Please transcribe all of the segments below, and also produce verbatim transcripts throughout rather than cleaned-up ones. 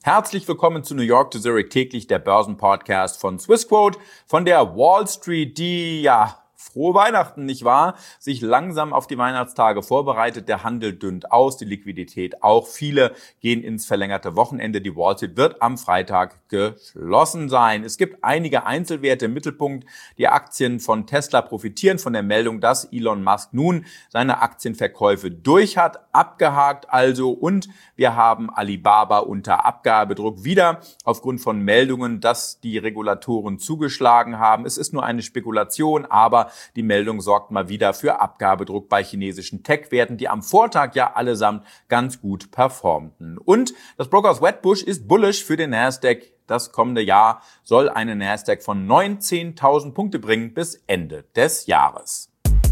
Herzlich willkommen zu New York to Zurich täglich, der Börsenpodcast von Swissquote, von der Wall Street, die, ja, frohe Weihnachten, nicht wahr? Sich langsam auf die Weihnachtstage vorbereitet, der Handel dünnt aus, die Liquidität auch. Viele gehen ins verlängerte Wochenende. Die Wall Street wird am Freitag geschlossen sein. Es gibt einige Einzelwerte im Mittelpunkt. Die Aktien von Tesla profitieren von der Meldung, dass Elon Musk nun seine Aktienverkäufe durch hat, abgehakt also. Und wir haben Alibaba unter Abgabedruck wieder aufgrund von Meldungen, dass die Regulatoren zugeschlagen haben. Es ist nur eine Spekulation, aber die Meldung sorgt mal wieder für Abgabedruck bei chinesischen Tech-Werten, die am Vortag ja allesamt ganz gut performten. Und das Brokerhaus Wedbush ist bullish für den Nasdaq. Das kommende Jahr soll eine Nasdaq von neunzehntausend Punkte bringen bis Ende des Jahres.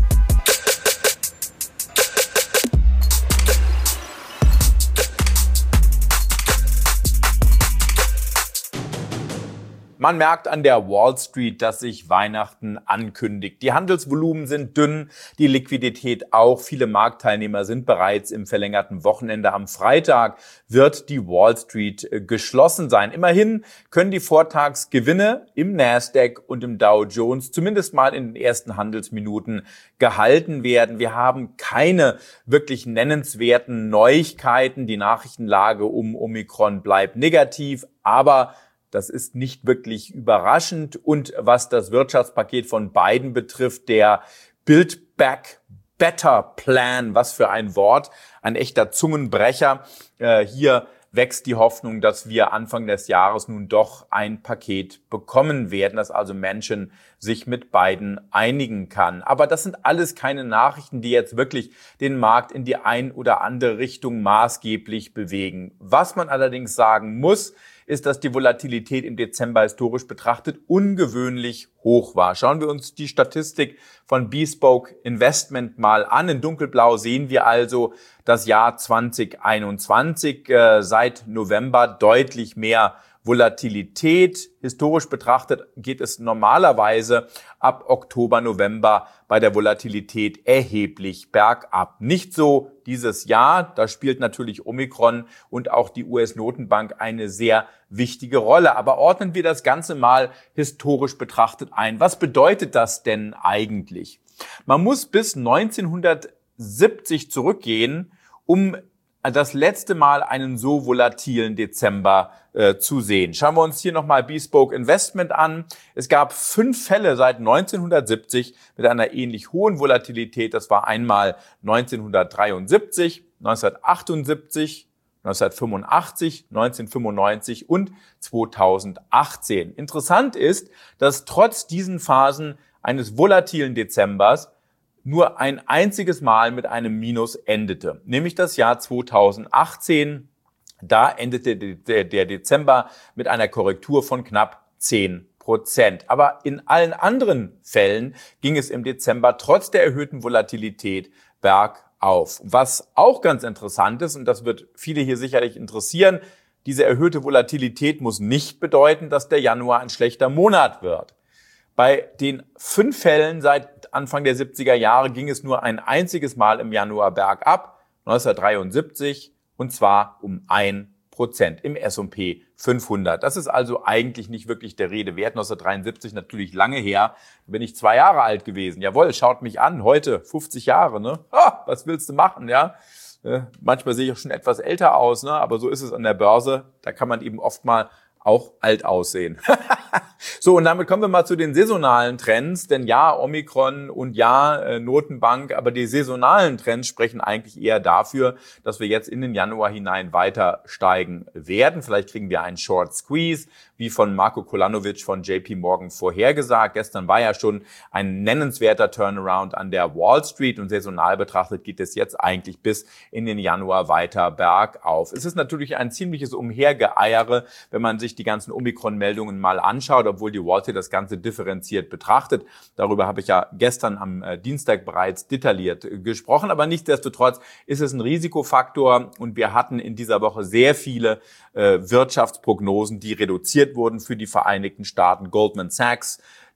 Man merkt an der Wall Street, dass sich Weihnachten ankündigt. Die Handelsvolumen sind dünn, die Liquidität auch. Viele Marktteilnehmer sind bereits im verlängerten Wochenende. Am Freitag wird die Wall Street geschlossen sein. Immerhin können die Vortagsgewinne im Nasdaq und im Dow Jones zumindest mal in den ersten Handelsminuten gehalten werden. Wir haben keine wirklich nennenswerten Neuigkeiten. Die Nachrichtenlage um Omikron bleibt negativ, aber das ist nicht wirklich überraschend. Und was das Wirtschaftspaket von Biden betrifft, der Build Back Better Plan, was für ein Wort, ein echter Zungenbrecher. Äh, hier wächst die Hoffnung, dass wir Anfang des Jahres nun doch ein Paket bekommen werden, dass also Menschen sich mit Biden einigen kann. Aber das sind alles keine Nachrichten, die jetzt wirklich den Markt in die ein oder andere Richtung maßgeblich bewegen. Was man allerdings sagen muss, ist, dass die Volatilität im Dezember historisch betrachtet ungewöhnlich hoch war. Schauen wir uns die Statistik von Bespoke Investment mal an. In dunkelblau sehen wir also das Jahr zwanzig einundzwanzig, äh, seit November deutlich mehr Volatilität. Historisch betrachtet geht es normalerweise ab Oktober, November bei der Volatilität erheblich bergab. Nicht so dieses Jahr, da spielt natürlich Omikron und auch die U S-Notenbank eine sehr wichtige Rolle. Aber ordnen wir das Ganze mal historisch betrachtet ein. Was bedeutet das denn eigentlich? Man muss bis neunzehnhundertsiebzig zurückgehen, um das letzte Mal einen so volatilen Dezember äh, zu sehen. Schauen wir uns hier nochmal Bespoke Investment an. Es gab fünf Fälle seit neunzehnhundertsiebzig mit einer ähnlich hohen Volatilität. Das war einmal neunzehnhundertdreiundsiebzig, neunzehnhundertachtundsiebzig, neunzehnhundertfünfundachtzig, neunzehnhundertfünfundneunzig und zweitausendachtzehn. Interessant ist, dass trotz diesen Phasen eines volatilen Dezembers nur ein einziges Mal mit einem Minus endete, nämlich das Jahr zweitausendachtzehn. Da endete der Dezember mit einer Korrektur von knapp zehn Prozent. Aber in allen anderen Fällen ging es im Dezember trotz der erhöhten Volatilität bergauf. Was auch ganz interessant ist, und das wird viele hier sicherlich interessieren, diese erhöhte Volatilität muss nicht bedeuten, dass der Januar ein schlechter Monat wird. Bei den fünf Fällen seit Anfang der siebziger Jahre ging es nur ein einziges Mal im Januar bergab, neunzehnhundertdreiundsiebzig, und zwar um ein Prozent im S und P fünfhundert. Das ist also eigentlich nicht wirklich der Rede wert. neunzehnhundertdreiundsiebzig natürlich lange her, da bin ich zwei Jahre alt gewesen. Jawohl, schaut mich an, heute fünfzig Jahre, ne? Ah, was willst du machen, ja? Äh, manchmal sehe ich auch schon etwas älter aus, ne? Aber so ist es an der Börse. Da kann man eben oft mal auch alt aussehen. So, und damit kommen wir mal zu den saisonalen Trends, denn ja, Omikron und ja, äh, Notenbank, aber die saisonalen Trends sprechen eigentlich eher dafür, dass wir jetzt in den Januar hinein weiter steigen werden. Vielleicht kriegen wir einen Short Squeeze, wie von Marko Kolanovic von J P Morgan vorhergesagt. Gestern war ja schon ein nennenswerter Turnaround an der Wall Street und saisonal betrachtet geht es jetzt eigentlich bis in den Januar weiter bergauf. Es ist natürlich ein ziemliches Umhergeeiere, wenn man sich die ganzen Omikron-Meldungen mal anschaut, obwohl die Wall Street das Ganze differenziert betrachtet. Darüber habe ich ja gestern am äh, Dienstag bereits detailliert äh, gesprochen, aber nichtsdestotrotz ist es ein Risikofaktor und wir hatten in dieser Woche sehr viele äh, Wirtschaftsprognosen, die reduziert wurden für die Vereinigten Staaten. Goldman Sachs,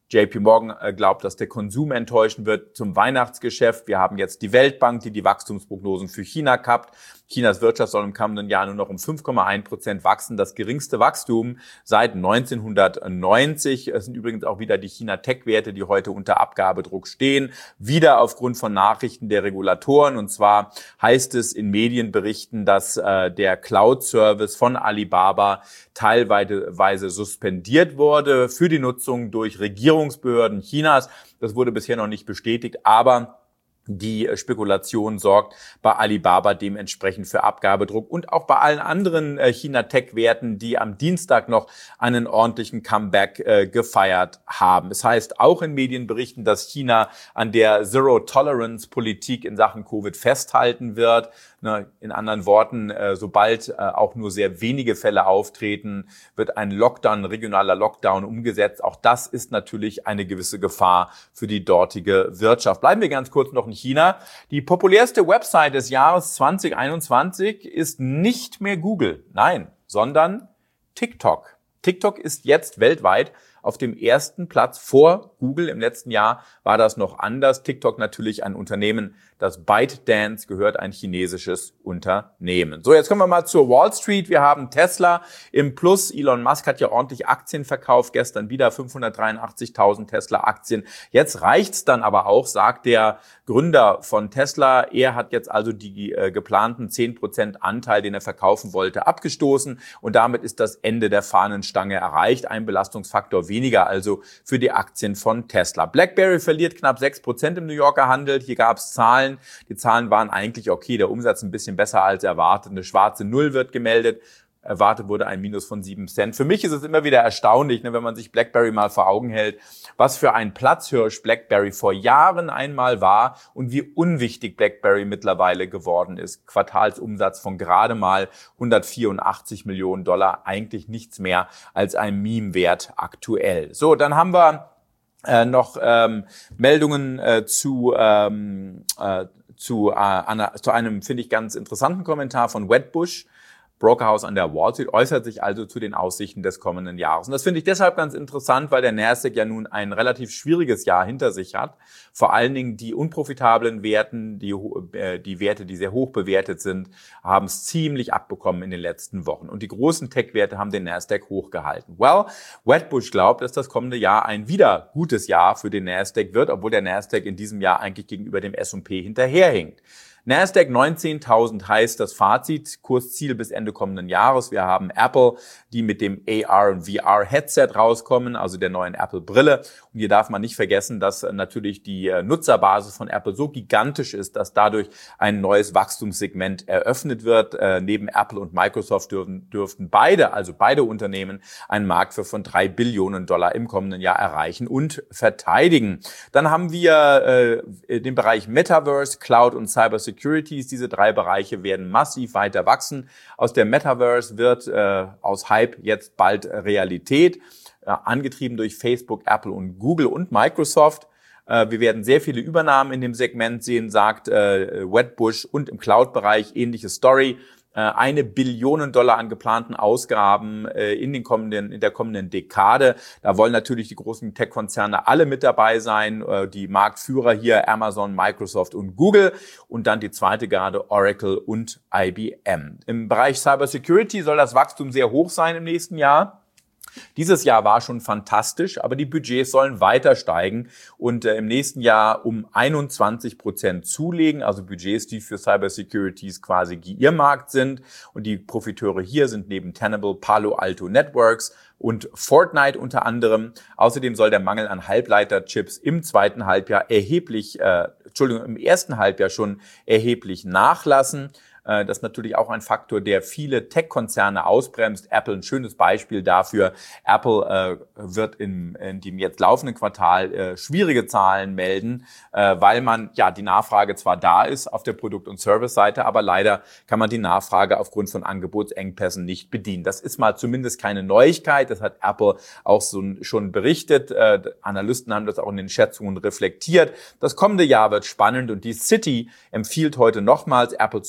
J P Morgan glaubt, dass der Konsum enttäuschen wird zum Weihnachtsgeschäft. Wir haben jetzt die Weltbank, die die Wachstumsprognosen für China kappt. Chinas Wirtschaft soll im kommenden Jahr nur noch um fünf Komma eins Prozent wachsen. Das geringste Wachstum seit neunzehnhundertneunzig. Es sind übrigens auch wieder die China-Tech-Werte, die heute unter Abgabedruck stehen. Wieder aufgrund von Nachrichten der Regulatoren. Und zwar heißt es in Medienberichten, dass äh, der Cloud-Service von Alibaba teilweise suspendiert wurde für die Nutzung durch Regierungsbehörden Chinas. Das wurde bisher noch nicht bestätigt, aber die Spekulation sorgt bei Alibaba dementsprechend für Abgabedruck und auch bei allen anderen China-Tech-Werten, die am Dienstag noch einen ordentlichen Comeback äh, gefeiert haben. Es heißt auch in Medienberichten, dass China an der Zero-Tolerance-Politik in Sachen Covid festhalten wird. In anderen Worten, sobald auch nur sehr wenige Fälle auftreten, wird ein Lockdown, ein regionaler Lockdown umgesetzt. Auch das ist natürlich eine gewisse Gefahr für die dortige Wirtschaft. Bleiben wir ganz kurz noch in China. Die populärste Website des Jahres zwanzig einundzwanzig ist nicht mehr Google, nein, sondern TikTok. TikTok ist jetzt weltweit auf dem ersten Platz vor Google. Im letzten Jahr war das noch anders. TikTok natürlich ein Unternehmen, das ByteDance gehört, ein chinesisches Unternehmen. So, jetzt kommen wir mal zur Wall Street. Wir haben Tesla im Plus. Elon Musk hat ja ordentlich Aktien verkauft. Gestern wieder fünfhundertdreiundachtzigtausend Tesla-Aktien. Jetzt reicht's dann aber auch, sagt der Gründer von Tesla. Er hat jetzt also die äh, geplanten zehn Prozent Anteil, den er verkaufen wollte, abgestoßen. Und damit ist das Ende der Fahnenstange erreicht. Ein Belastungsfaktor weniger also für die Aktien von Tesla. BlackBerry verliert knapp sechs Prozent im New Yorker Handel. Hier gab es Zahlen. Die Zahlen waren eigentlich okay, der Umsatz ein bisschen besser als erwartet. Eine schwarze Null wird gemeldet. Erwartet wurde ein Minus von sieben Cent. Für mich ist es immer wieder erstaunlich, ne, wenn man sich BlackBerry mal vor Augen hält, was für ein Platzhirsch BlackBerry vor Jahren einmal war und wie unwichtig BlackBerry mittlerweile geworden ist. Quartalsumsatz von gerade mal hundertvierundachtzig Millionen Dollar, eigentlich nichts mehr als ein Meme-Wert aktuell. So, dann haben wir Äh, noch ähm, Meldungen äh, zu ähm, äh, zu, äh, einer, zu einem, finde ich, ganz interessanten Kommentar von Wedbush. Brokerhaus an der Wall Street äußert sich also zu den Aussichten des kommenden Jahres. Und das finde ich deshalb ganz interessant, weil der Nasdaq ja nun ein relativ schwieriges Jahr hinter sich hat. Vor allen Dingen die unprofitablen Werten, die, äh, die Werte, die sehr hoch bewertet sind, haben es ziemlich abbekommen in den letzten Wochen. Und die großen Tech-Werte haben den Nasdaq hochgehalten. Well, Wedbush glaubt, dass das kommende Jahr ein wieder gutes Jahr für den Nasdaq wird, obwohl der Nasdaq in diesem Jahr eigentlich gegenüber dem S und P hinterherhinkt. Nasdaq neunzehntausend heißt das Fazit, Kursziel bis Ende kommenden Jahres. Wir haben Apple, die mit dem A R und V R-Headset rauskommen, also der neuen Apple-Brille. Und hier darf man nicht vergessen, dass natürlich die Nutzerbasis von Apple so gigantisch ist, dass dadurch ein neues Wachstumssegment eröffnet wird. Äh, neben Apple und Microsoft dürfen, dürften beide, also beide Unternehmen, einen Marktwert von drei Billionen Dollar im kommenden Jahr erreichen und verteidigen. Dann haben wir äh, den Bereich Metaverse, Cloud und Cybersecurity. Diese drei Bereiche werden massiv weiter wachsen. Aus der Metaverse wird äh, aus Hype jetzt bald Realität, äh, angetrieben durch Facebook, Apple und Google und Microsoft. Äh, wir werden sehr viele Übernahmen in dem Segment sehen, sagt äh, Wedbush, und im Cloud-Bereich ähnliche Story. Eine Billion Dollar an geplanten Ausgaben in den kommenden, in der kommenden Dekade. Da wollen natürlich die großen Tech-Konzerne alle mit dabei sein. Die Marktführer hier Amazon, Microsoft und Google. Und dann die zweite Garde Oracle und I B M. Im Bereich Cybersecurity soll das Wachstum sehr hoch sein im nächsten Jahr. Dieses Jahr war schon fantastisch, aber die Budgets sollen weiter steigen und äh, im nächsten Jahr um einundzwanzig Prozent zulegen, also Budgets, die für Cybersecurities quasi geearmarkt sind. Und die Profiteure hier sind neben Tenable, Palo Alto Networks und Fortnite unter anderem. Außerdem soll der Mangel an Halbleiterchips im zweiten Halbjahr erheblich, äh, Entschuldigung, im ersten Halbjahr schon erheblich nachlassen. Das ist natürlich auch ein Faktor, der viele Tech-Konzerne ausbremst. Apple ein schönes Beispiel dafür. Apple äh, wird in, in dem jetzt laufenden Quartal äh, schwierige Zahlen melden, äh, weil man ja die Nachfrage zwar da ist auf der Produkt- und Service-Seite, aber leider kann man die Nachfrage aufgrund von Angebotsengpässen nicht bedienen. Das ist mal zumindest keine Neuigkeit. Das hat Apple auch so schon berichtet. Äh, Analysten haben das auch in den Schätzungen reflektiert. Das kommende Jahr wird spannend und die Citi empfiehlt heute nochmals Apple zum Kauf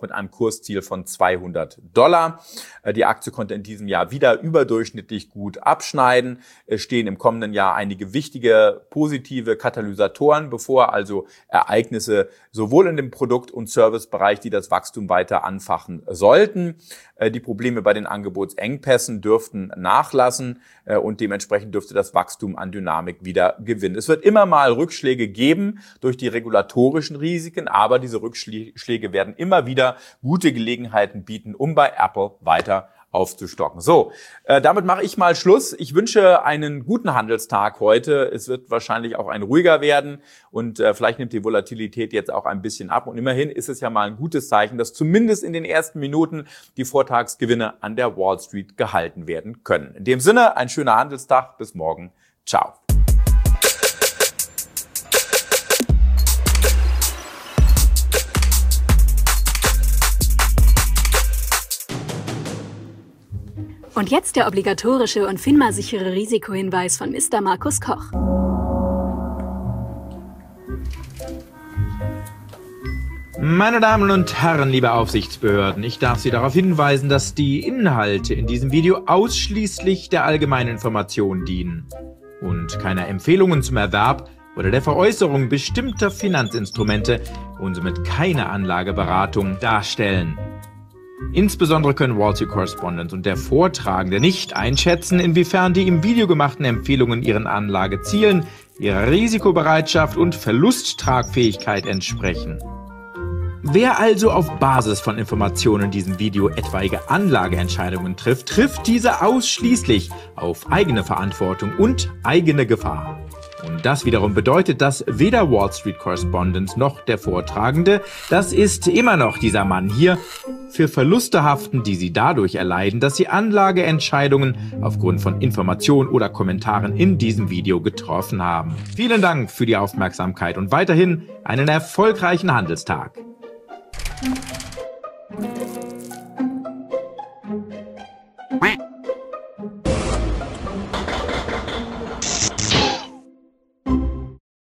mit einem Kursziel von zweihundert Dollar. Die Aktie konnte in diesem Jahr wieder überdurchschnittlich gut abschneiden. Es stehen im kommenden Jahr einige wichtige positive Katalysatoren bevor, also Ereignisse sowohl in dem Produkt- und Servicebereich, die das Wachstum weiter anfachen sollten. Die Probleme bei den Angebotsengpässen dürften nachlassen und dementsprechend dürfte das Wachstum an Dynamik wieder gewinnen. Es wird immer mal Rückschläge geben durch die regulatorischen Risiken, aber diese Rückschläge werden immer wieder gute Gelegenheiten bieten, um bei Apple weiter aufzustocken. So, äh, damit mache ich mal Schluss. Ich wünsche einen guten Handelstag heute. Es wird wahrscheinlich auch ein ruhiger werden und äh, vielleicht nimmt die Volatilität jetzt auch ein bisschen ab. Und immerhin ist es ja mal ein gutes Zeichen, dass zumindest in den ersten Minuten die Vortagsgewinne an der Wall Street gehalten werden können. In dem Sinne, ein schöner Handelstag. Bis morgen. Ciao. Und jetzt der obligatorische und FINMA-sichere Risikohinweis von Mister Markus Koch. Meine Damen und Herren, liebe Aufsichtsbehörden, ich darf Sie darauf hinweisen, dass die Inhalte in diesem Video ausschließlich der allgemeinen Information dienen und keine Empfehlungen zum Erwerb oder der Veräußerung bestimmter Finanzinstrumente und somit keine Anlageberatung darstellen. Insbesondere können Wall Street Correspondent und der Vortragende nicht einschätzen, inwiefern die im Video gemachten Empfehlungen ihren Anlagezielen, ihrer Risikobereitschaft und Verlusttragfähigkeit entsprechen. Wer also auf Basis von Informationen in diesem Video etwaige Anlageentscheidungen trifft, trifft diese ausschließlich auf eigene Verantwortung und eigene Gefahr. Und das wiederum bedeutet, dass weder Wall Street Correspondent noch der Vortragende, das ist immer noch dieser Mann hier, für Verluste haften, die sie dadurch erleiden, dass sie Anlageentscheidungen aufgrund von Informationen oder Kommentaren in diesem Video getroffen haben. Vielen Dank für die Aufmerksamkeit und weiterhin einen erfolgreichen Handelstag.